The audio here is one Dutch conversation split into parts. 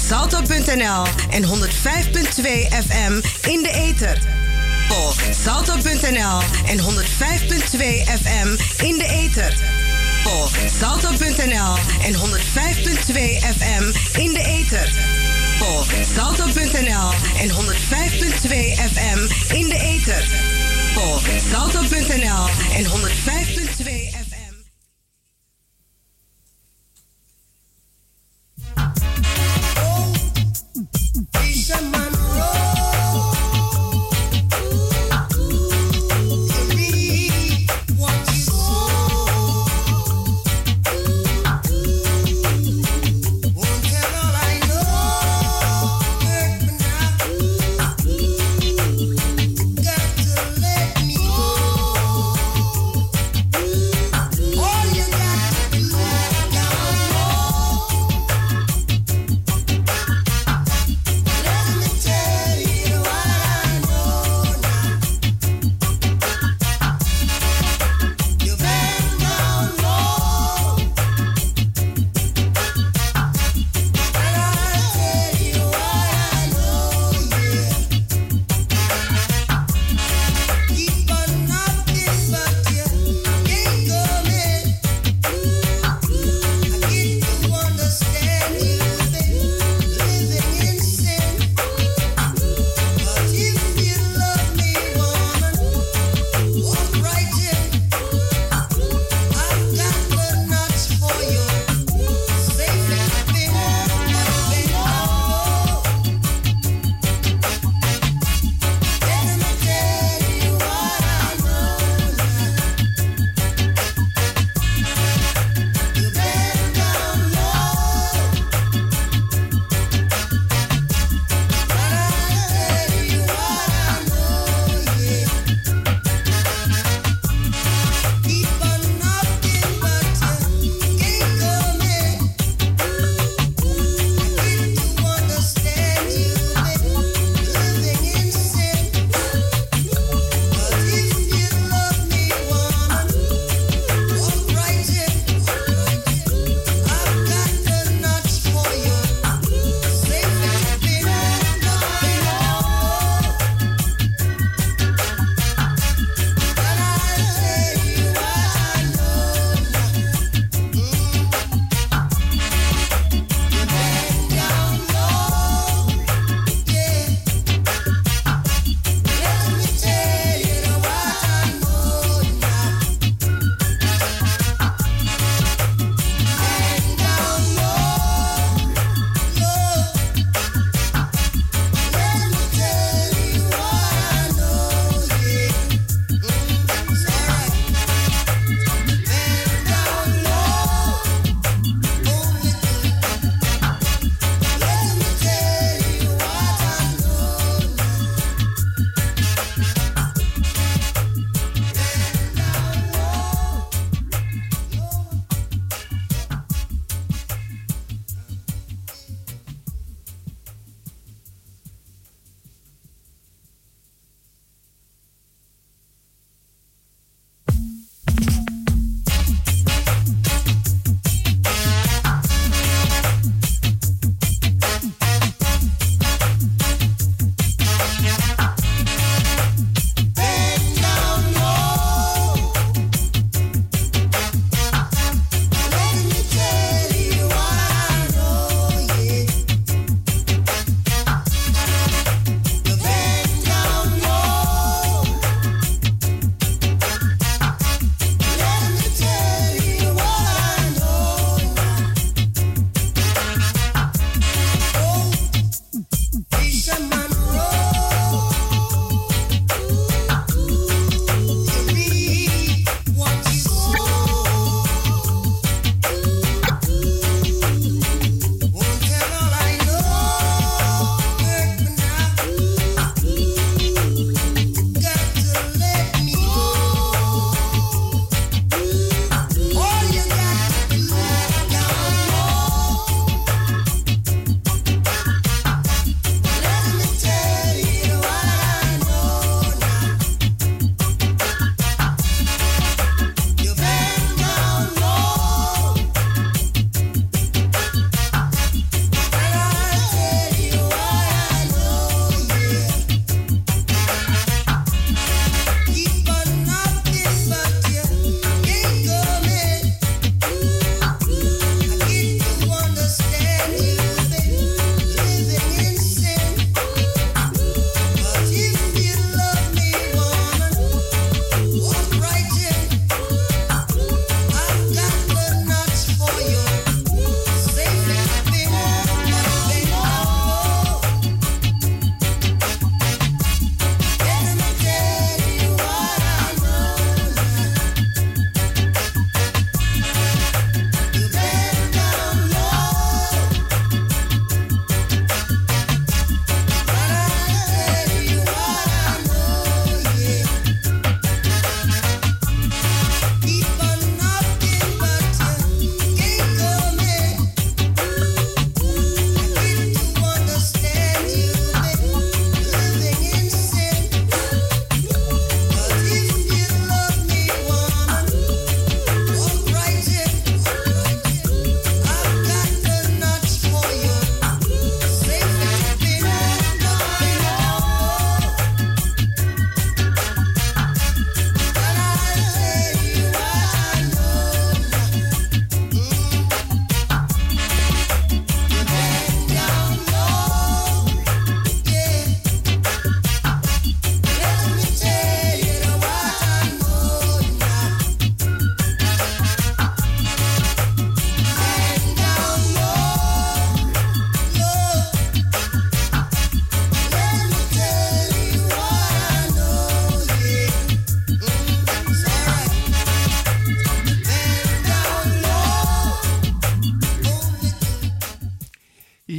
salto.nl en 105.2 FM in de ether. Volg salto.nl en 105.2 FM in de ether. Volg salto.nl en 105.2 FM in de ether. Volg salto.nl en 105.2 FM in de ether. Volg salto.nl en 105.2 FM. Got to let me go.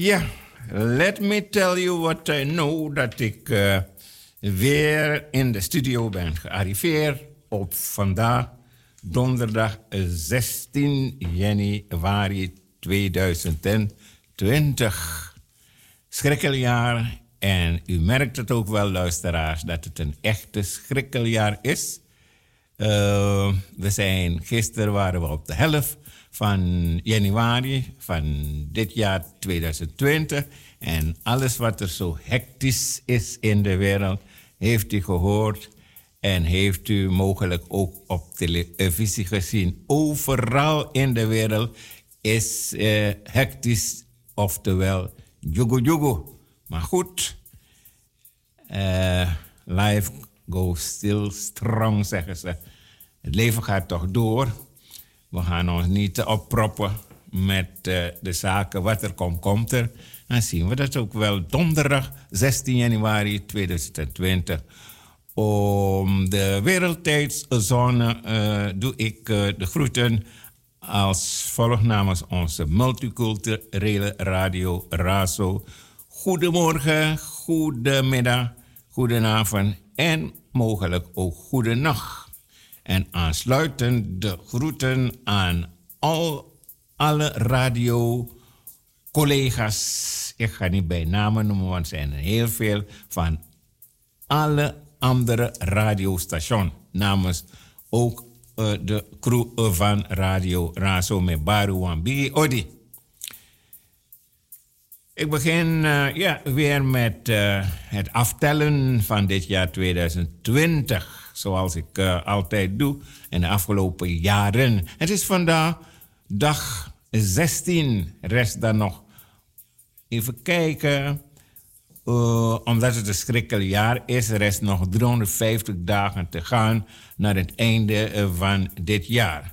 Ja, let me tell you what I know. Dat ik weer in de studio ben gearriveerd op vandaag, donderdag 16 januari 2020. Schrikkeljaar. En u merkt het ook wel, luisteraars, dat het een echte schrikkeljaar is. Gisteren waren we op de helft van januari van dit jaar 2020. En alles wat er zo hectisch is in de wereld, heeft u gehoord. En heeft u mogelijk ook op televisie gezien. Overal in de wereld is hectisch, oftewel jugo jugo. Maar goed, life goes still strong, zeggen ze. Het leven gaat toch door. We gaan ons niet opproppen met de zaken. Wat er komt, komt er. Dan zien we dat ook wel donderdag 16 januari 2020. Om de wereldtijdszone doe ik de groeten als volgt namens onze multiculturele radio RASO. Goedemorgen, goedemiddag, goedenavond en mogelijk ook goedenacht. En aansluitend de groeten aan alle radio-collega's. Ik ga niet bij namen noemen, want er zijn er heel veel. Van alle andere radiostations. Namens ook de crew van Radio Razo met Baru Wambi Odi. Ik begin weer met het aftellen van dit jaar 2020. Zoals ik altijd doe in de afgelopen jaren. Het is vandaag dag 16. Rest dan nog even kijken. Omdat het een schrikkeljaar is, rest nog 350 dagen te gaan naar het einde van dit jaar.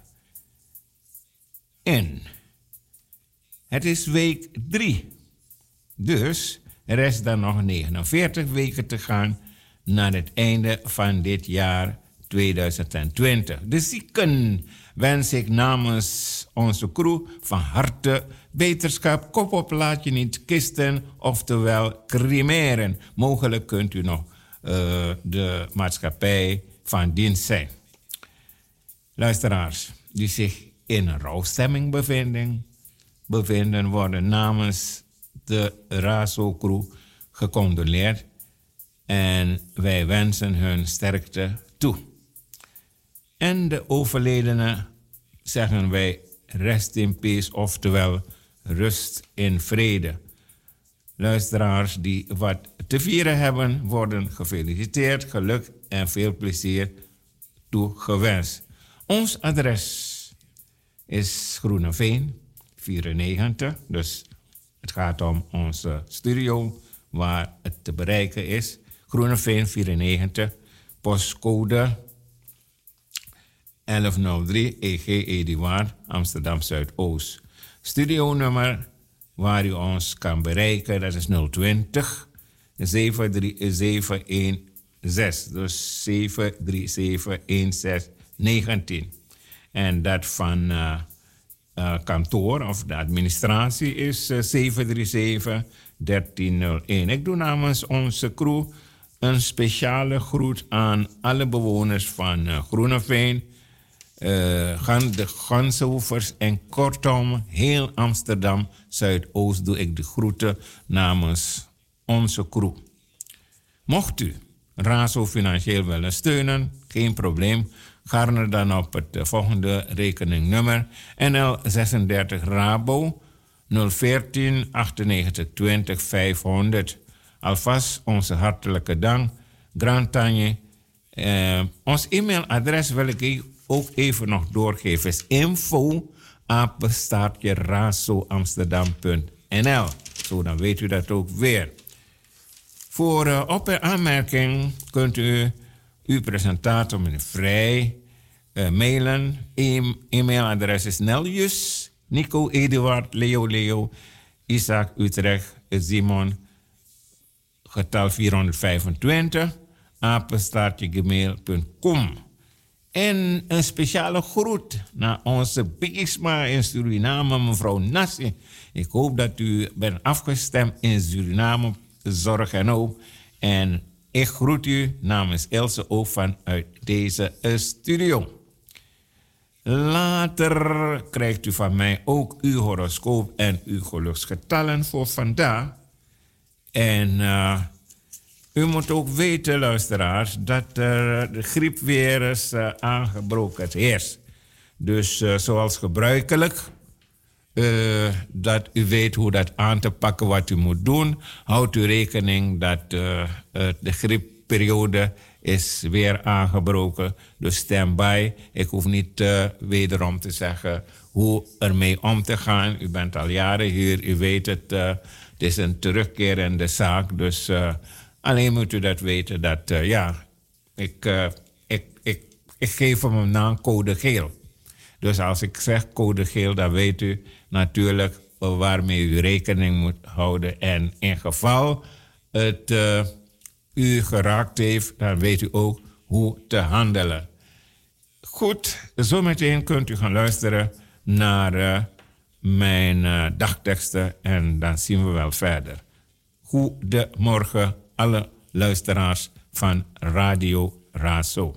En het is week 3. Dus er rest dan nog 49 weken te gaan naar het einde van dit jaar 2020. De zieken wens ik namens onze crew van harte beterschap. Kop op, laat je niet kisten, oftewel cremeren. Mogelijk kunt u nog de maatschappij van dienst zijn. Luisteraars die zich in een rouwstemming bevinden worden namens de RASO-crew gecondoleerd. En wij wensen hun sterkte toe. En de overledenen zeggen wij rest in peace, oftewel rust in vrede. Luisteraars die wat te vieren hebben, worden gefeliciteerd, geluk en veel plezier toegewenst. Ons adres is Groeneveen 94, dus het gaat om onze studio waar het te bereiken is. Groeneveen 94, postcode 1103 EG Eduard, Amsterdam Zuidoost. Studionummer waar u ons kan bereiken, dat is 020 73716. Dus 7371619. En dat van kantoor of de administratie is 737 1301. Ik doe namens onze crew een speciale groet aan alle bewoners van Groeneveen, de Gansoevers en kortom heel Amsterdam Zuidoost doe ik de groeten namens onze crew. Mocht u RASO financieel willen steunen, geen probleem. Ga dan op het volgende rekeningnummer NL36 Rabo 014 98 20 500. Alvast onze hartelijke dank. Grand Tanje. Ons e-mailadres wil ik ook even nog doorgeven. Is info@razoamsterdam.nl. Zo, dan weet u dat ook weer. Voor op- en aanmerking kunt u uw presentator meneer Vrij mailen. E-mailadres is Neljus, Nico, Eduard, Leo, Isaac, Utrecht, Simon, getal 425, @gmail.com. En een speciale groet naar onze Bigisma in Suriname, mevrouw Nassi. Ik hoop dat u bent afgestemd in Suriname, Zorg en Hoop. En ik groet u namens Else ook vanuit deze studio. Later krijgt u van mij ook uw horoscoop en uw geluksgetallen voor vandaag. En u moet ook weten, luisteraars, dat de griep weer is aangebroken is. Dus zoals gebruikelijk, dat u weet hoe dat aan te pakken, wat u moet doen. Houdt u rekening dat de griepperiode is weer aangebroken. Dus stand by. Ik hoef niet wederom te zeggen hoe ermee om te gaan. U bent al jaren hier, u weet het. Het is een terugkerende zaak. Dus alleen moet u dat weten dat, ik geef hem een naam code geel. Dus als ik zeg code geel, dan weet u natuurlijk waarmee u rekening moet houden. En in geval het u geraakt heeft, dan weet u ook hoe te handelen. Goed, zometeen kunt u gaan luisteren naar mijn dagteksten en dan zien we wel verder. Goedemorgen alle luisteraars van Radio Razo.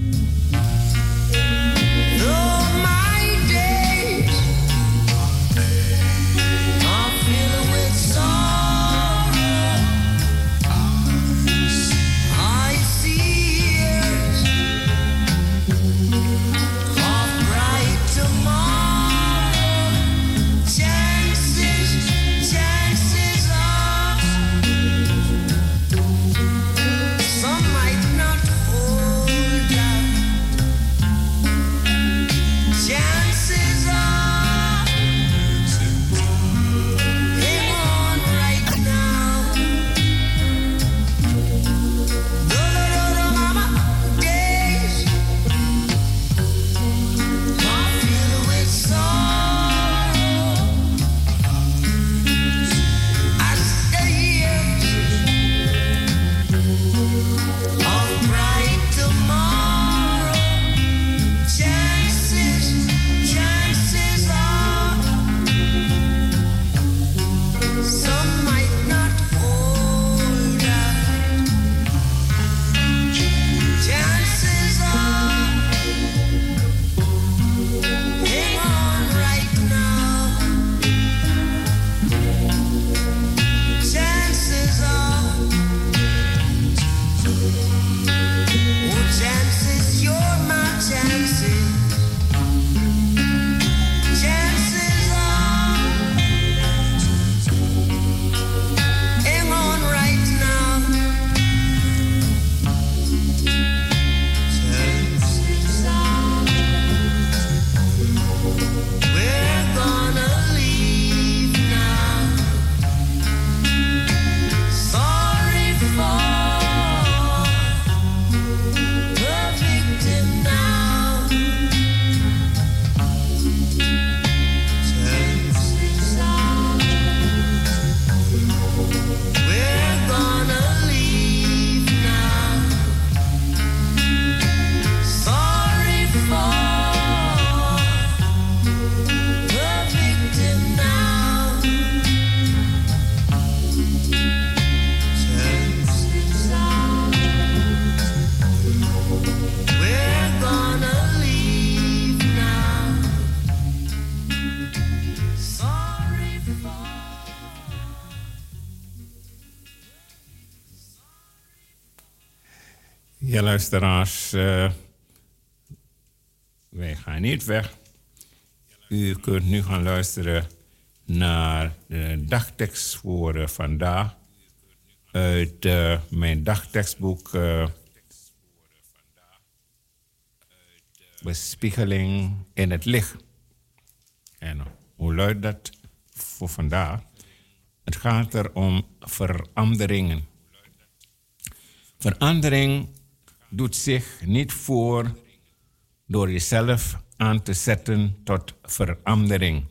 Ja, luisteraars, wij gaan niet weg. U kunt nu gaan luisteren naar de dagtekst voor vandaag uit mijn dagtekstboek Bespiegeling in het licht. En hoe luidt dat voor vandaag? Het gaat er om veranderingen. Verandering doet zich niet voor door jezelf aan te zetten tot verandering,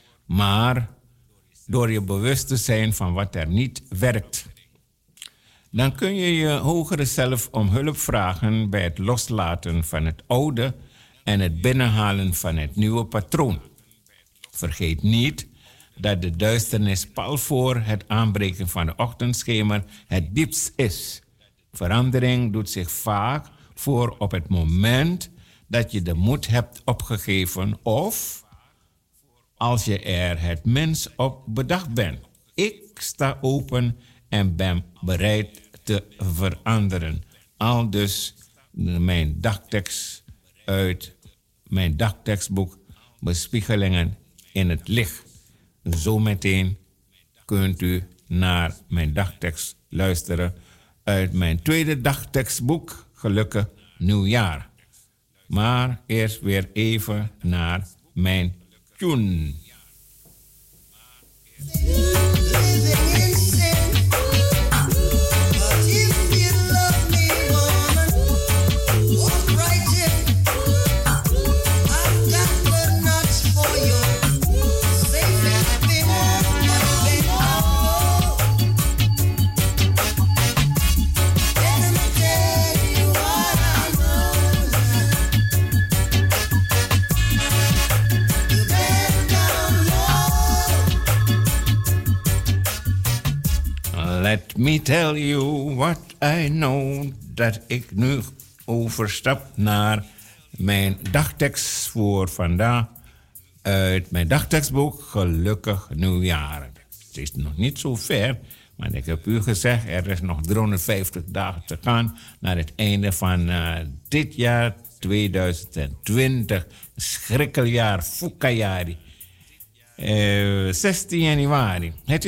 maar door je bewust te zijn van wat er niet werkt. dan kun je je hogere zelf om hulp vragen bij het loslaten van het oude en het binnenhalen van het nieuwe patroon. Vergeet niet dat de duisternis pal voor het aanbreken van de ochtendschemer het diepst is. Verandering doet zich vaak voor op het moment dat je de moed hebt opgegeven of als je er het minst op bedacht bent. Ik sta open en ben bereid te veranderen. Aldus mijn dagtekst uit mijn dagtekstboek Bespiegelingen in het licht. Zometeen kunt u naar mijn dagtekst luisteren uit mijn tweede dagtekstboek Gelukkig Nieuwjaar. Maar eerst weer even naar mijn tune. Let me tell you what I know, dat ik nu overstap naar mijn dagtekst voor vandaag uit mijn dagtekstboek Gelukkig Nieuwjaar. Het is nog niet zo ver, maar ik heb u gezegd, er is nog 350 dagen te gaan naar het einde van dit jaar 2020. Schrikkeljaar, Fukayari. 16 januari.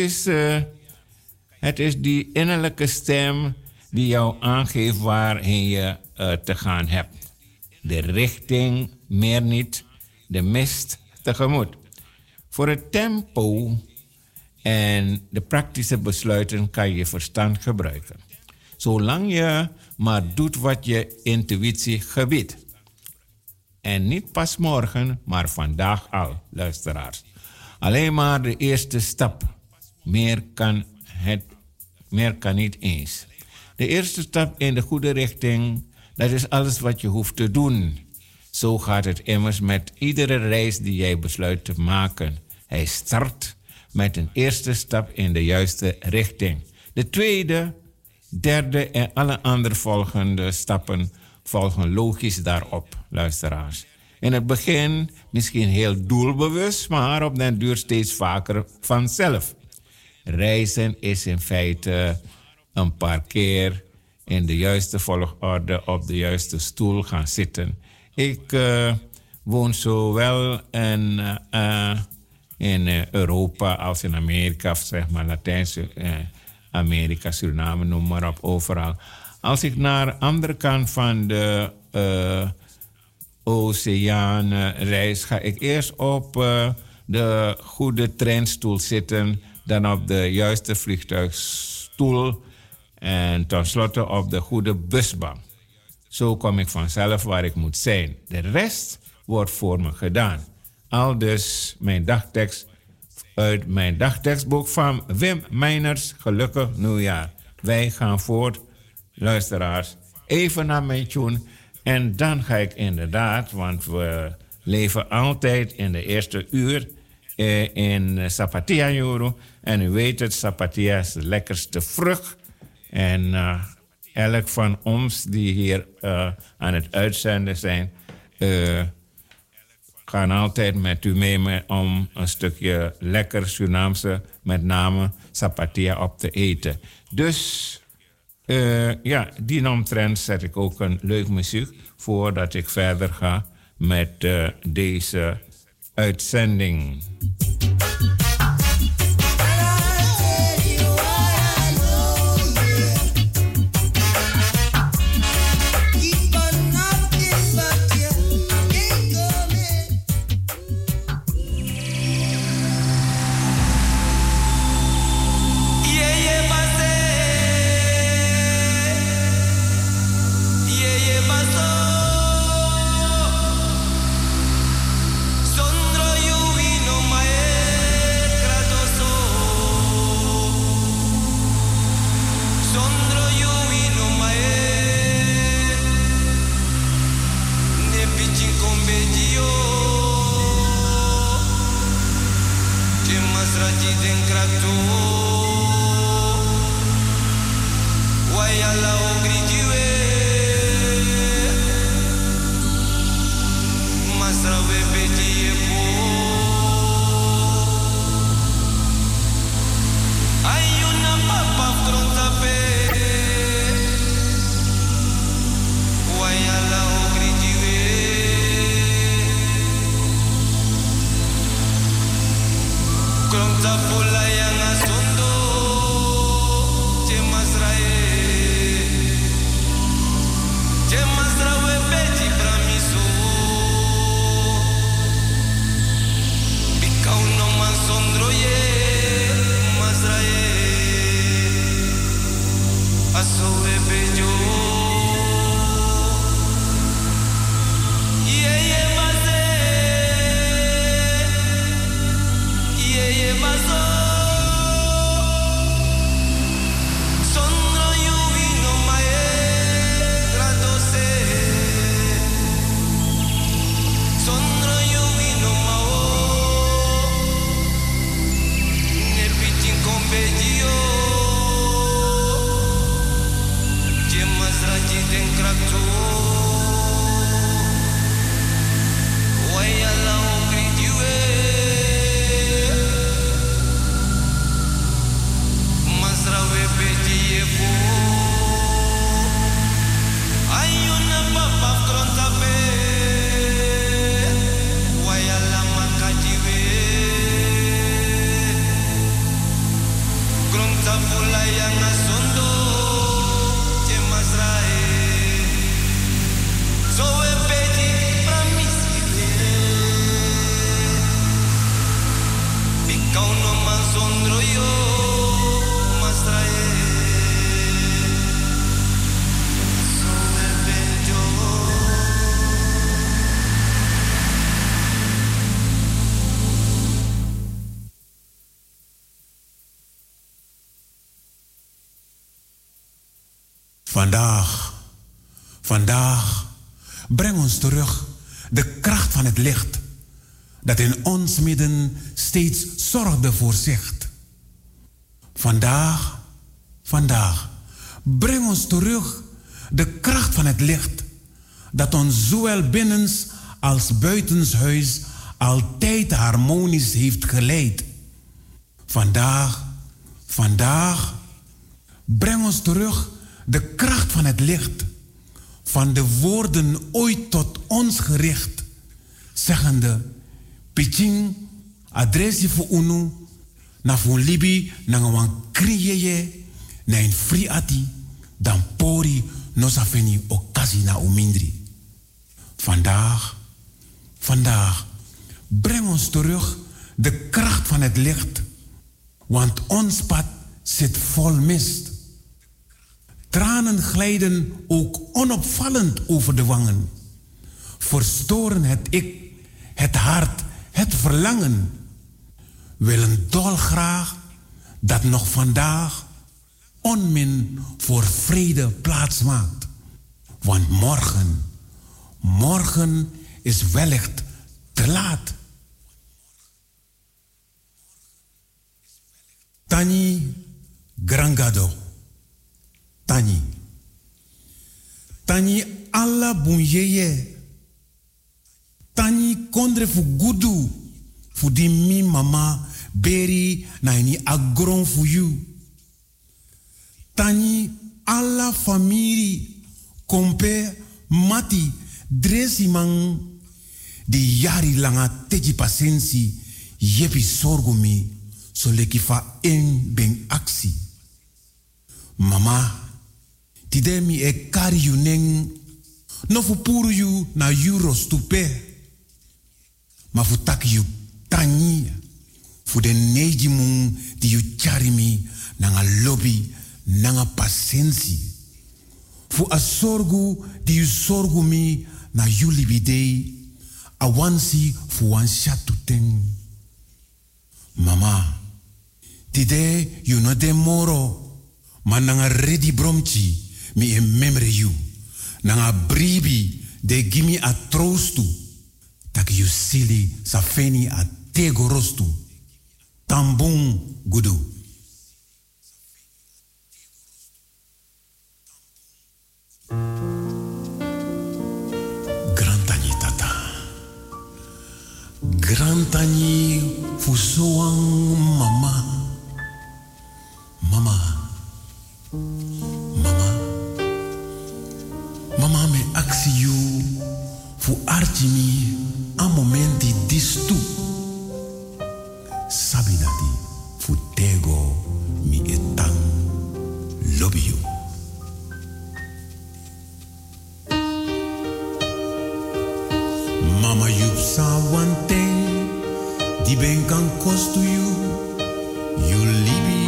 Het is die innerlijke stem die jou aangeeft waarheen je te gaan hebt. De richting, meer niet, de mist tegemoet. Voor het tempo en de praktische besluiten kan je verstand gebruiken. Zolang je maar doet wat je intuïtie gebiedt. En niet pas morgen, maar vandaag al, luisteraars. Alleen maar de eerste stap. Meer kan niet eens. De eerste stap in de goede richting, dat is alles wat je hoeft te doen. Zo gaat het immers met iedere reis die jij besluit te maken. Hij start met een eerste stap in de juiste richting. De tweede, derde en alle andere volgende stappen volgen logisch daarop, luisteraars. In het begin misschien heel doelbewust, maar op den duur steeds vaker vanzelf. Reizen is in feite een paar keer in de juiste volgorde op de juiste stoel gaan zitten. Ik woon zowel in Europa als in Amerika, of zeg maar Latijnse Amerika, Suriname, noem maar op, overal. Als ik naar de andere kant van de oceaan reis, ga ik eerst op de goede treinstoel zitten, dan op de juiste vliegtuigstoel en tenslotte op de goede busbank. Zo kom ik vanzelf waar ik moet zijn. De rest wordt voor me gedaan. Aldus mijn dagtekst uit mijn dagtekstboek van Wim Meiners, Gelukkig Nieuwjaar. Wij gaan voort, luisteraars, even naar mijn tune. En dan ga ik inderdaad, want we leven altijd in de eerste uur in Sapatia Joro. En u weet het, Sapatia is de lekkerste vrucht. En elk van ons die hier aan het uitzenden zijn, gaan altijd met u mee om een stukje lekker Surinaamse, met name Sapatia, op te eten. Dus die omtrent zet ik ook een leuk muziek voordat ik verder ga met deze uitzending. Sondro you no my Vandaag, breng ons terug de kracht van het licht dat in ons midden steeds zorgde voorzicht. Vandaag, breng ons terug de kracht van het licht dat ons zowel binnens als buitenshuis altijd harmonisch heeft geleid. Vandaag, breng ons terug de kracht van het licht, van de woorden ooit tot ons gericht, zeggende, Piching, adressie voor unu, na voor libi, na een krieye, na een friati, dan pori, nosafeni, okasi na umindri. Vandaag, breng ons terug de kracht van het licht, want ons pad zit vol mist. Tranen glijden ook onopvallend over de wangen. Verstoren het ik, het hart, het verlangen. Willen dolgraag dat nog vandaag onmin voor vrede plaats maakt. Want morgen is wellicht te laat. Tani Grangado. Tani alla bunjeye. Tani kondre fu gudu. Fu di mi mama beri na ini agron fu you. Tani alla famiri kompe mati dresi man di yari langa teji pasensi yepi sorgumi so leki fa en ben aksi. Mama tidemi e kari you neng no fu puru you na euros tupe ma fu tak you tani fu de neji mung di you charimi nanga lobby nanga pasensi fu a sorgu di you sorgu mi na you libidei a wansi fu wan shatu ten. Mama tide you no de moro mananga ready bromchi mi in memory you. Nanga bribi de gimi a trostu. Tak you sili safeni a tego rostu. Tambung gudu. Grantani tata. Grantani fusoang mama. Mama. Mama. Mama me aksi you fu archimi a momenti distu. Sabi dati fu tego mi etang lobby you. Mama you sa one thing di ben kan kostu you. You libi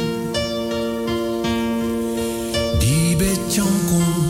di be chankon.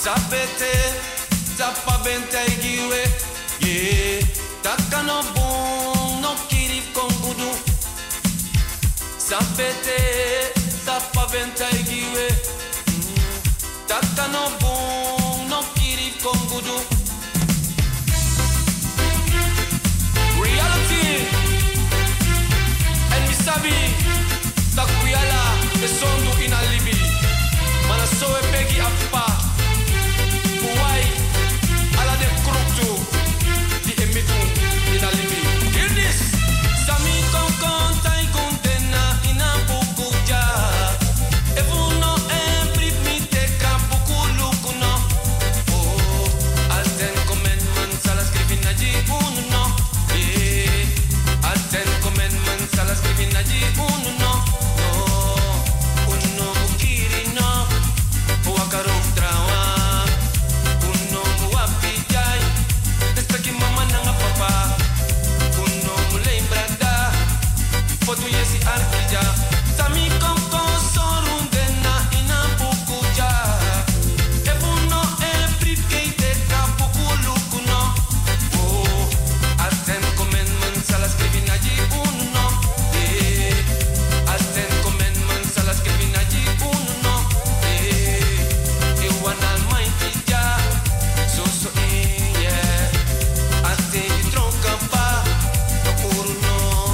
Sapete, zappa bentaigiwe, yeah. Takano bon, no kiri kongudu. Sapete, zappa bentaigiwe, takano bon, no kiri kongudu. Reality, and misabi, takuyala, the sondu in a libi. Mana so e pegi appa. Why? Ala de kruktu di emitu ina libi. Hear this. Sami kon kon tai kon dena ina bukuja. Evuno emprip mi te kapuku lukuno. Oh, al ten commandments ala scrivi na ji uno. Yeah, al ten commandments ala scrivi na ji uno. Oh, uno mukiri no. Wakaro trawa. Tu yesi arkija sami kon kon sorunde na ina bukuja ebuno pripkeite kapuku lukuno oh al ten commandments ala scrivi na ji uno al ten commandments ala scrivi na ji uno e one almighty ja so yeah ate tronca pa uruno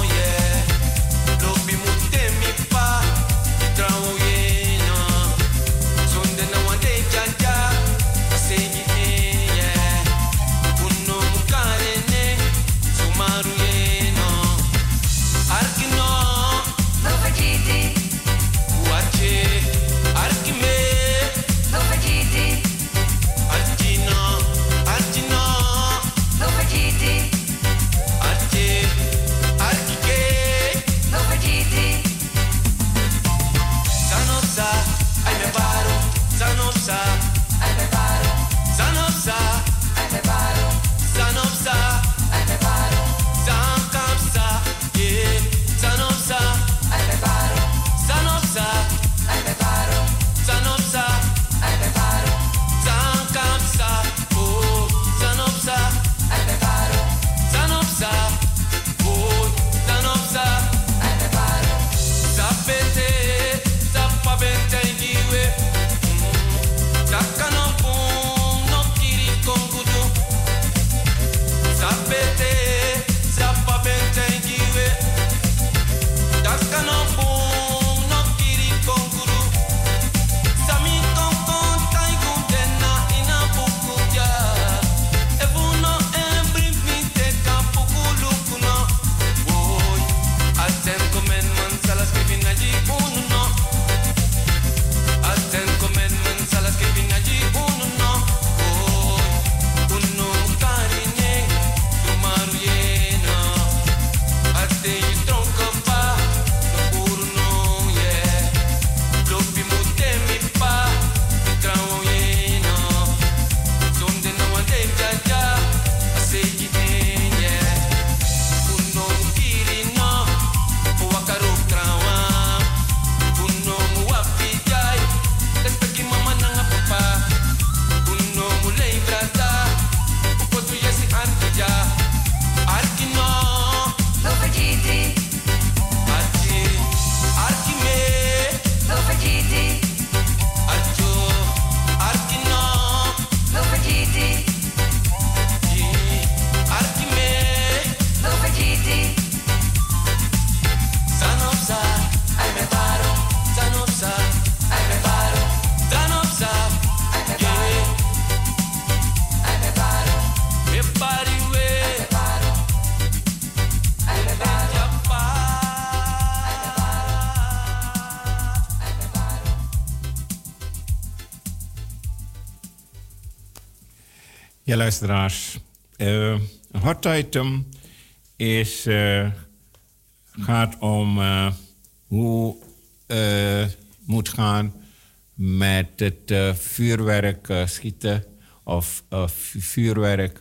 Ja, luisteraars. Een hot item gaat om hoe moet gaan met het vuurwerk schieten of vuurwerk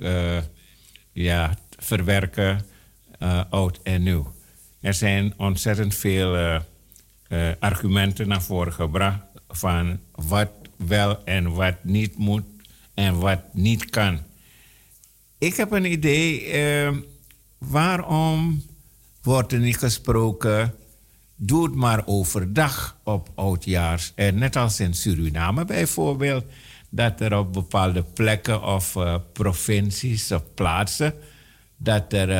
verwerken oud en nieuw. Er zijn ontzettend veel argumenten naar voren gebracht van wat wel en wat niet moet en wat niet kan. Ik heb een idee, waarom wordt er niet gesproken? Doe het maar overdag op oudjaars. En net als in Suriname bijvoorbeeld, dat er op bepaalde plekken of provincies of plaatsen, dat er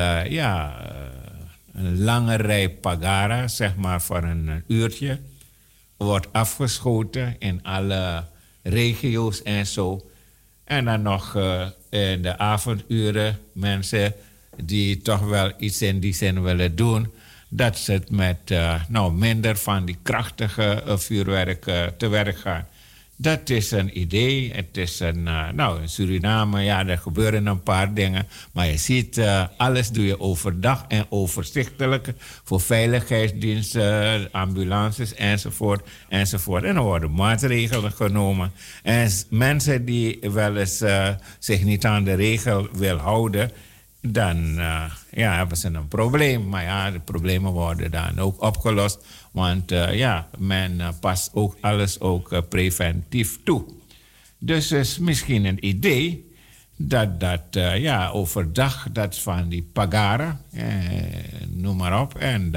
een lange rij pagara, zeg maar voor een uurtje, wordt afgeschoten in alle regio's en zo. En dan nog in de avonduren mensen die toch wel iets in die zin willen doen, dat ze het met minder van die krachtige vuurwerk te werk gaan. Dat is een idee. Het is in Suriname, ja, er gebeuren een paar dingen. Maar je ziet, alles doe je overdag en overzichtelijk voor veiligheidsdiensten, ambulances enzovoort, enzovoort. En er worden maatregelen genomen. En mensen die wel eens zich niet aan de regel wil houden, dan hebben ze een probleem. Maar ja, de problemen worden dan ook opgelost. Want men past ook alles ook preventief toe. Dus is misschien een idee dat overdag, dat van die pagara, noem maar op. En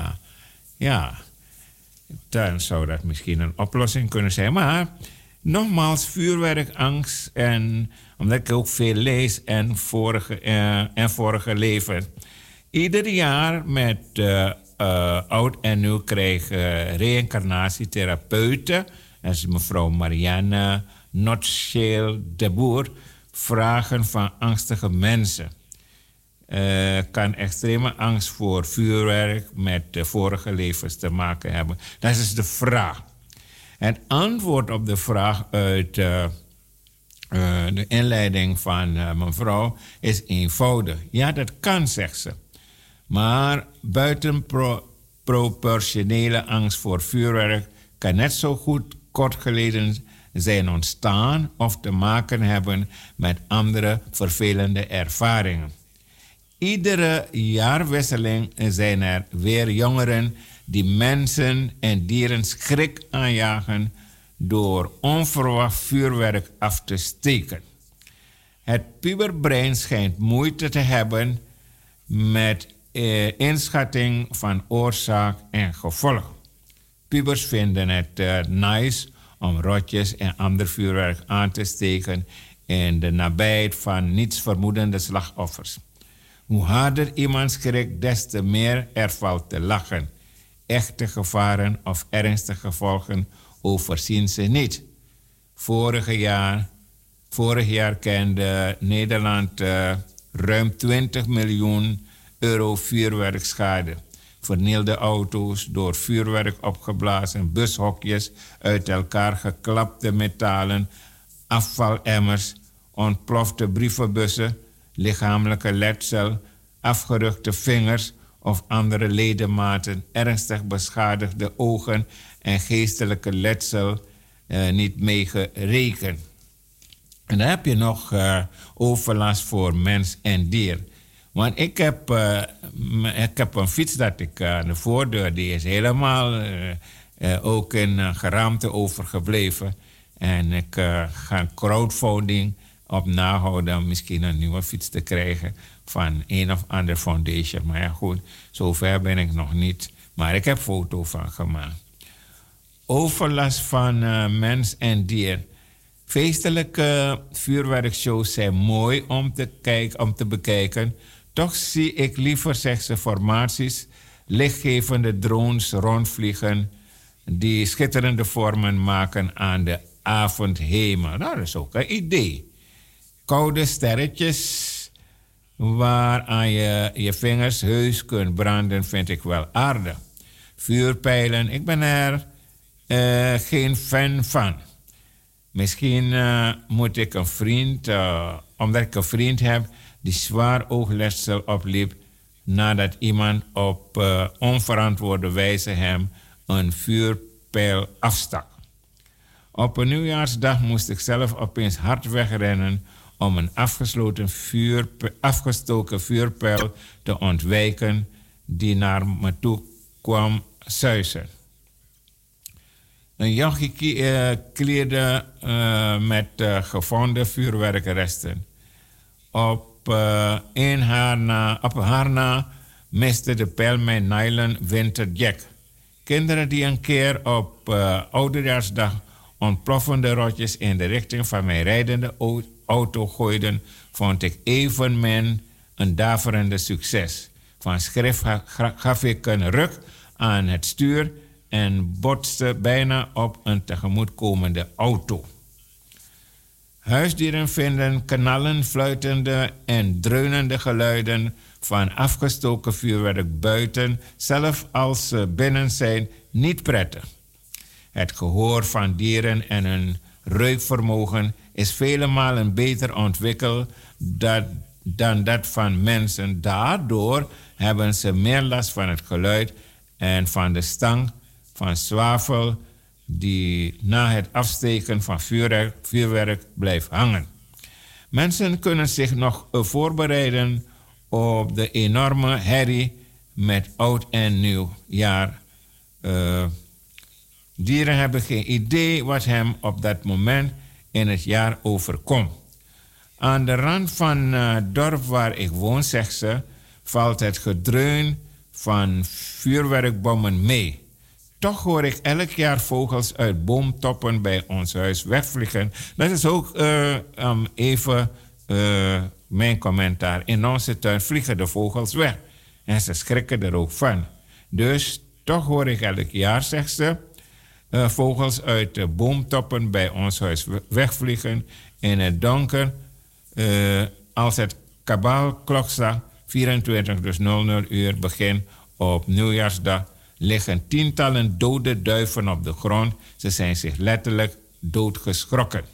dan zou dat misschien een oplossing kunnen zijn. Maar nogmaals, vuurwerkangst, en omdat ik ook veel lees en vorige leven. Ieder jaar met oud en nieuw krijgen reïncarnatietherapeuten, dat is mevrouw Marianne Notscheel de Boer, vragen van angstige mensen. Kan extreme angst voor vuurwerk met vorige levens te maken hebben? Dat is dus de vraag. Het antwoord op de vraag uit de inleiding van mevrouw is eenvoudig. Ja, dat kan, zegt ze. Maar buitenproportionele angst voor vuurwerk kan net zo goed kort geleden zijn ontstaan of te maken hebben met andere vervelende ervaringen. Iedere jaarwisseling zijn er weer jongeren die mensen en dieren schrik aanjagen door onverwacht vuurwerk af te steken. Het puberbrein schijnt moeite te hebben met inschatting van oorzaak en gevolg. Pubers vinden het nice om rotjes en ander vuurwerk aan te steken in de nabijheid van nietsvermoedende slachtoffers. Hoe harder iemand schrikt, des te meer er valt te lachen. Echte gevaren of ernstige gevolgen overzien ze niet. Vorig jaar kende Nederland ruim 20 miljoen euro vuurwerkschade. Vernielde auto's, door vuurwerk opgeblazen bushokjes, uit elkaar geklapte metalen, afvalemmers, ontplofte brievenbussen, lichamelijke letsel, afgerukte vingers of andere ledematen, ernstig beschadigde ogen en geestelijke letsel niet meegerekend. En dan heb je nog overlast voor mens en dier. Want ik heb een fiets dat ik aan de voordeur, die is helemaal ook in geraamte overgebleven. En ik ga crowdfunding op nahouden om misschien een nieuwe fiets te krijgen van een of ander foundation. Maar ja, goed, zover ben ik nog niet. Maar ik heb foto van gemaakt. Overlast van mens en dier. Feestelijke vuurwerkshows zijn mooi om te bekijken. Toch zie ik liever, zegt ze, formaties, lichtgevende drones rondvliegen die schitterende vormen maken aan de avondhemel. Nou, dat is ook een idee. Koude sterretjes waaraan je je vingers heus kunt branden, vind ik wel aardig. Vuurpijlen, ik ben er geen fan van. Misschien moet ik een vriend, omdat ik een vriend heb die zwaar oogletsel opliep nadat iemand op onverantwoorde wijze hem een vuurpijl afstak. Op een nieuwjaarsdag moest ik zelf opeens hard wegrennen om een afgestoken vuurpijl te ontwijken die naar me toe kwam suizen. Een jochie kleerde met gevonden vuurwerkresten. Op haar na miste de pijl mijn nylon winterjack. Kinderen die een keer op Oudejaarsdag ontploffende rotjes in de richting van mijn rijdende auto gooiden, vond ik evenmin een daverende succes. Van schrift gaf ik een ruk aan het stuur en botste bijna op een tegemoetkomende auto. Huisdieren vinden knallen, fluitende en dreunende geluiden van afgestoken vuurwerk buiten, zelfs als ze binnen zijn, niet prettig. Het gehoor van dieren en hun reukvermogen is vele malen beter ontwikkeld dan dat van mensen. Daardoor hebben ze meer last van het geluid en van de stank van zwavel die na het afsteken van vuurwerk blijft hangen. Mensen kunnen zich nog voorbereiden op de enorme herrie met oud en nieuwjaar. Dieren hebben geen idee wat hem op dat moment in het jaar overkomt. Aan de rand van het dorp waar ik woon, zegt ze, valt het gedreun van vuurwerkbommen mee. Toch hoor ik elk jaar vogels uit boomtoppen bij ons huis wegvliegen. Dat is ook even mijn commentaar. In onze tuin vliegen de vogels weg. En ze schrikken er ook van. Dus toch hoor ik elk jaar, zegt ze, vogels uit de boomtoppen bij ons huis wegvliegen. In het donker, als het kabaalklokslag 24, dus 00 uur begint op nieuwjaarsdag, liggen tientallen dode duiven op de grond. Ze zijn zich letterlijk doodgeschrokken.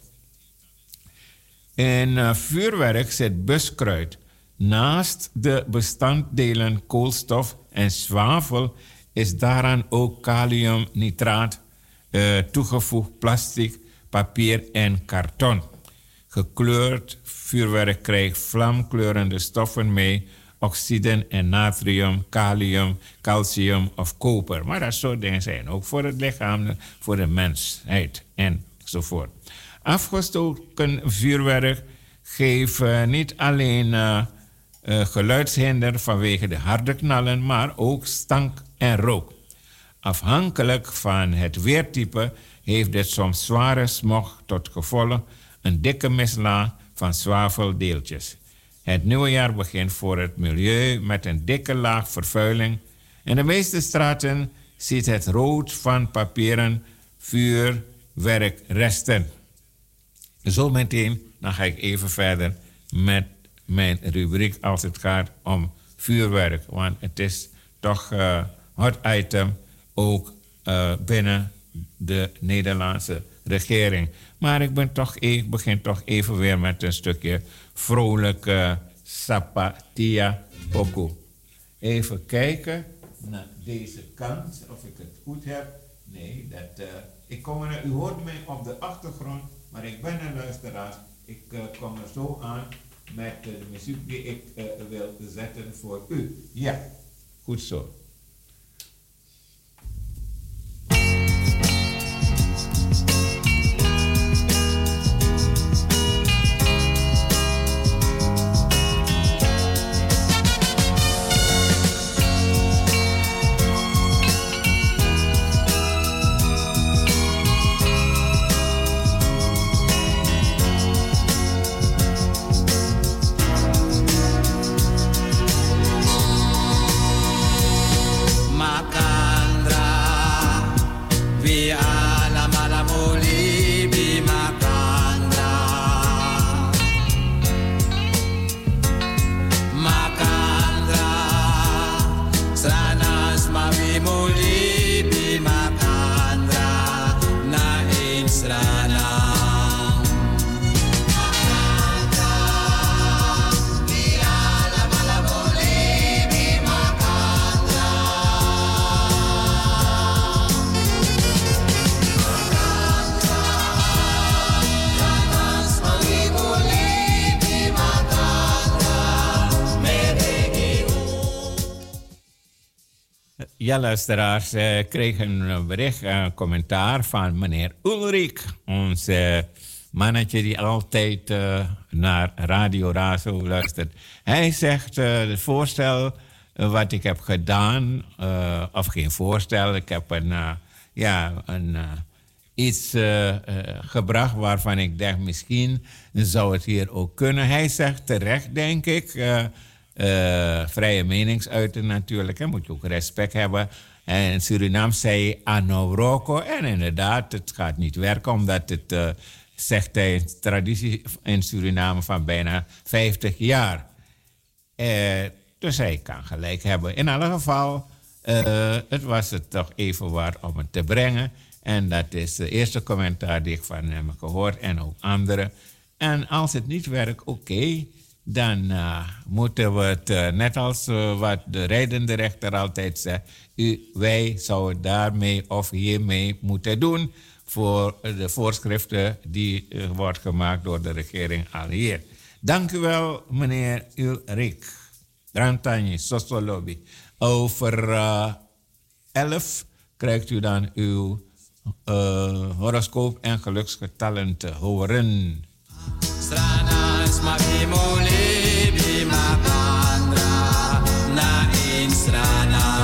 In vuurwerk zit buskruid. Naast de bestanddelen koolstof en zwavel is daaraan ook kaliumnitraat toegevoegd, plastic, papier en karton. Gekleurd vuurwerk krijgt vlamkleurende stoffen mee, oxiden en natrium, kalium, calcium of koper. Maar dat soort dingen zijn ook voor het lichaam, voor de mensheid enzovoort. Afgestoken vuurwerk geeft niet alleen geluidshinder vanwege de harde knallen, maar ook stank en rook. Afhankelijk van het weertype heeft dit soms zware smog tot gevolg, een dikke mislaag van zwaveldeeltjes. Het nieuwe jaar begint voor het milieu met een dikke laag vervuiling. In de meeste straten ziet het rood van papieren vuurwerkresten. Zometeen dan ga ik even verder met mijn rubriek als het gaat om vuurwerk. Want het is toch hot item ook binnen de Nederlandse regering. Maar ik begin toch even weer met een stukje vrolijke Zapatia Poco. Even kijken naar deze kant, of ik het goed heb. Nee, ik kom er, u hoort mij op de achtergrond, maar ik ben een luisteraar. Ik kom er zo aan met de muziek die ik wil zetten voor u. Ja, goed zo. Ja, luisteraars, kregen een bericht, een commentaar van meneer Ulrich. Onze mannetje die altijd naar Radio Razo luistert. Hij zegt, het voorstel wat ik heb gedaan, of geen voorstel, ik heb iets gebracht waarvan ik denk, misschien zou het hier ook kunnen. Hij zegt terecht, denk ik, vrije meningsuiten natuurlijk, hè, moet je ook respect hebben. En in Suriname zei je Anoroko, en inderdaad, het gaat niet werken, omdat het, zegt hij, een traditie in Suriname van bijna 50 jaar. Dus hij kan gelijk hebben. In alle geval, het was het toch even waard om het te brengen. En dat is de eerste commentaar die ik van hem heb gehoord en ook andere. En als het niet werkt, oké, dan moeten we het, net als wat de rijdende rechter altijd zegt, wij zouden daarmee of hiermee moeten doen voor de voorschriften die wordt gemaakt door de regering al hier. Dank u wel, meneer Ulrich. Drantanje, Sosolobi. Over 11 krijgt u dan uw horoscoop en geluksgetallen te horen. Strana is mabimole bimapandra na in strana.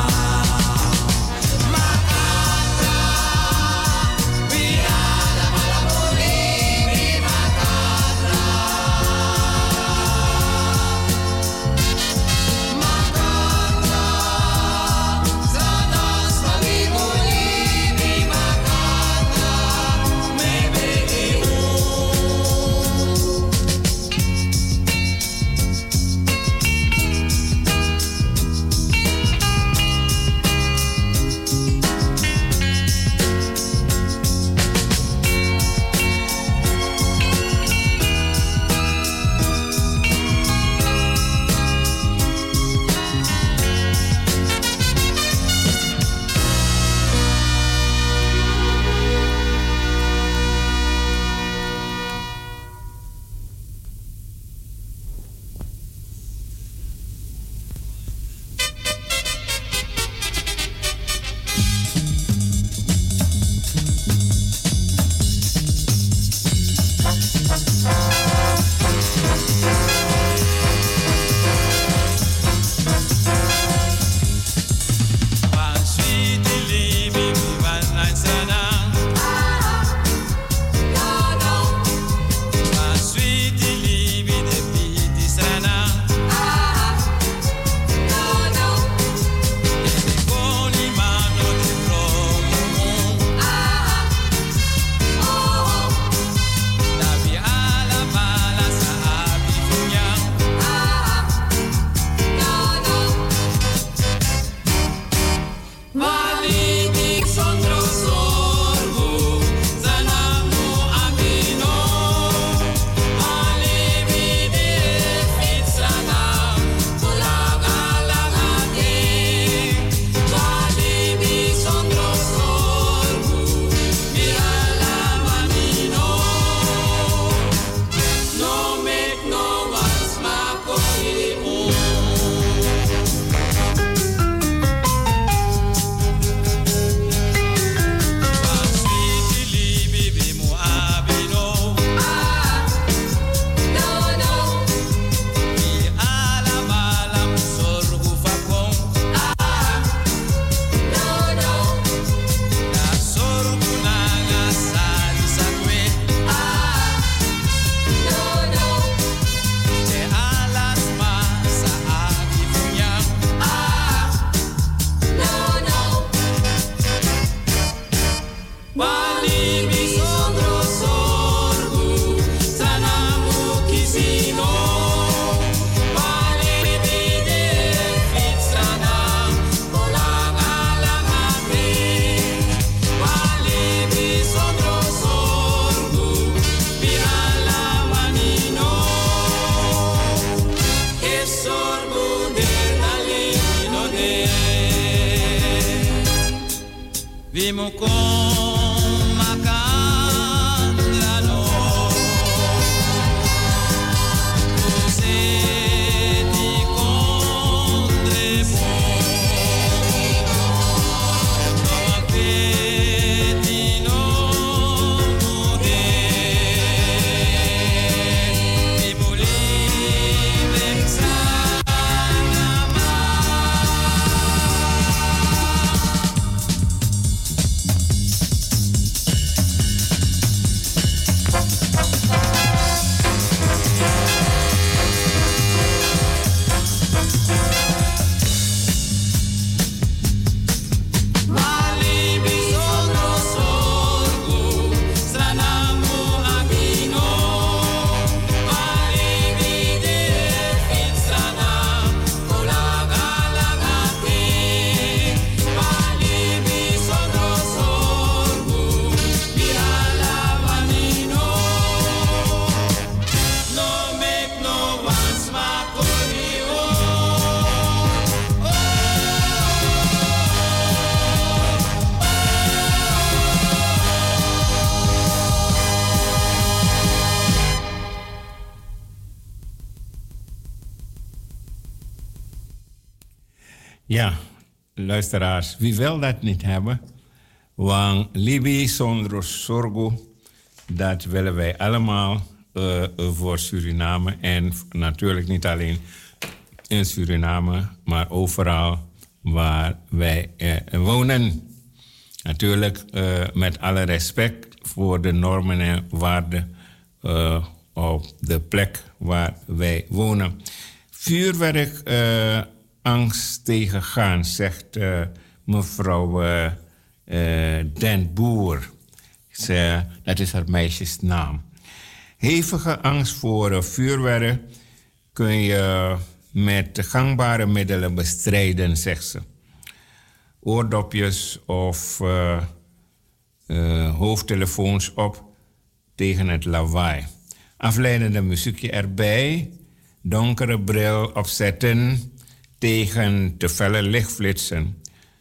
Ja, luisteraars, wie wil dat niet hebben? Want Libi zonder zorgo, dat willen wij allemaal voor Suriname. En natuurlijk niet alleen in Suriname, maar overal waar wij wonen. Natuurlijk met alle respect voor de normen en waarden op de plek waar wij wonen. Vuurwerk, angst tegengaan, zegt mevrouw Den Boer. Dat is haar meisjesnaam. Hevige angst voor vuurwerk kun je met gangbare middelen bestrijden, zegt ze. Oordopjes of hoofdtelefoons op tegen het lawaai. Afleidende muziekje erbij. Donkere bril opzetten tegen te felle lichtflitsen.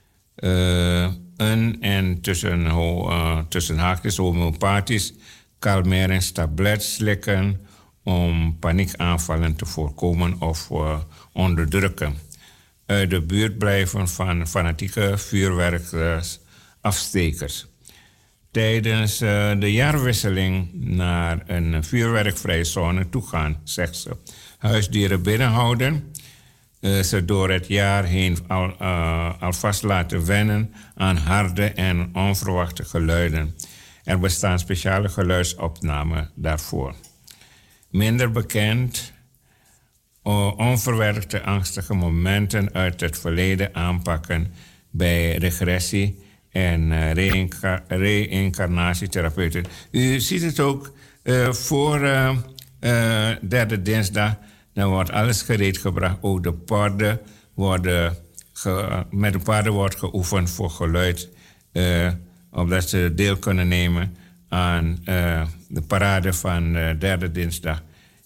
En tussen haakjes homeopathisch kalmeringstablet slikken om paniekaanvallen te voorkomen of onderdrukken. Uit de buurt blijven van fanatieke vuurwerkafstekers. Tijdens de jaarwisseling naar een vuurwerkvrije zone toegaan, zegt ze. Huisdieren binnenhouden. Ze door het jaar heen alvast laten wennen aan harde en onverwachte geluiden. Er bestaan speciale geluidsopnamen daarvoor. Minder bekend, onverwerkte angstige momenten uit het verleden aanpakken bij regressie en reïncarnatietherapeuten. U ziet het ook voor derde dinsdag. Dan wordt alles gereed gebracht. Ook de paarden met de paarden wordt geoefend voor geluid. Opdat ze deel kunnen nemen aan de parade van derde dinsdag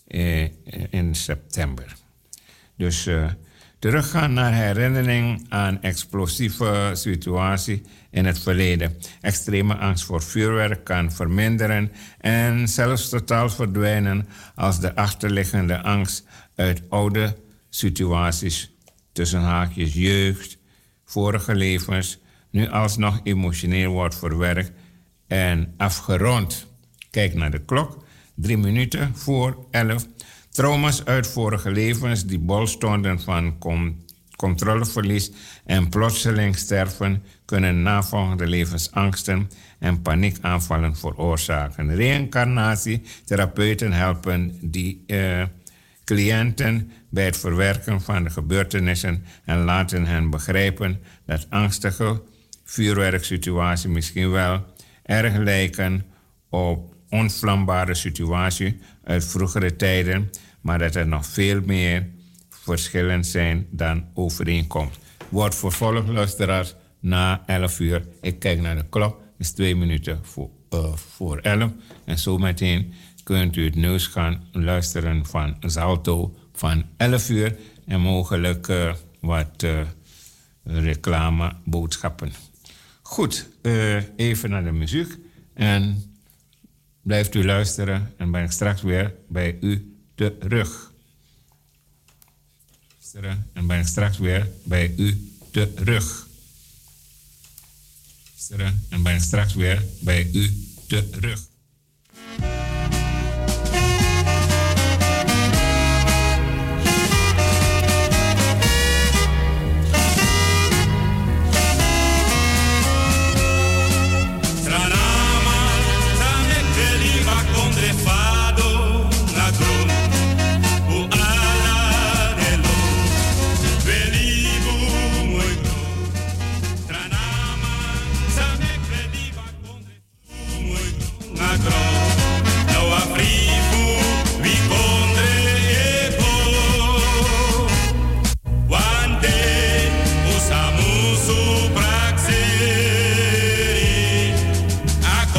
in september. Dus teruggaan naar herinnering aan explosieve situatie in het verleden. Extreme angst voor vuurwerk kan verminderen en zelfs totaal verdwijnen als de achterliggende angst uit oude situaties, tussen haakjes jeugd, vorige levens, nu alsnog emotioneel wordt verwerkt en afgerond. Kijk naar de klok, 3 minuten voor 11. Trauma's uit vorige levens die bol stonden van controleverlies en plotseling sterven kunnen navolgende levensangsten en paniekaanvallen veroorzaken. Reïncarnatietherapeuten helpen die cliënten bij het verwerken van de gebeurtenissen en laten hen begrijpen dat angstige vuurwerksituaties misschien wel erg lijken op onvlambare situaties uit vroegere tijden, maar dat er nog veel meer verschillen zijn dan overeenkomt. Wordt vervolgd, luisteraars, na 11 uur. Ik kijk naar de klok, het is 2 minuten voor 11. En zometeen kunt u het nieuws gaan luisteren van Salto van 11 uur. En mogelijk wat reclameboodschappen. Goed, even naar de muziek. En blijft u luisteren en ben ik straks weer bij u terug. En ben ik straks weer bij u terug. En ben ik straks weer bij u terug. Agro